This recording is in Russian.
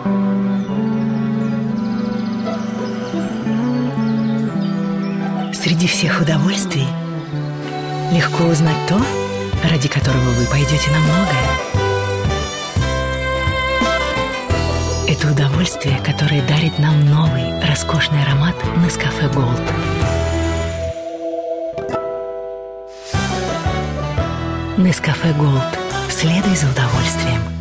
Среди всех удовольствий легко узнать то, ради которого вы пойдете на многое. Это удовольствие, которое дарит нам новый, роскошный аромат Nescafé Gold. Nescafé Gold. Следуй за удовольствием.